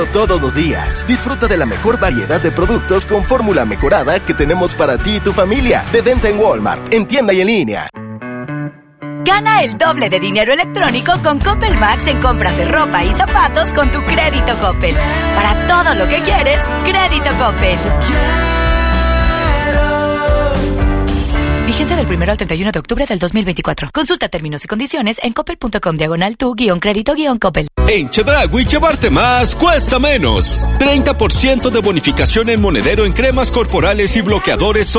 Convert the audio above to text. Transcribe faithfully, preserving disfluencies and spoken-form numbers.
Todos los días. Disfruta de la mejor variedad de productos con fórmula mejorada que tenemos para ti y tu familia. De venta en Walmart, en tienda y en línea. Gana el doble de dinero electrónico con Coppel Max en compras de ropa y zapatos con tu crédito Coppel. Para todo lo que quieres, crédito Coppel. Vigencia del primero al treinta y uno de octubre del dos mil veinticuatro. Consulta términos y condiciones en coppel.com diagonal tu guión crédito guión Coppel. En Chedraui llevarte más cuesta menos. treinta por ciento de bonificación en monedero en cremas corporales y bloqueadores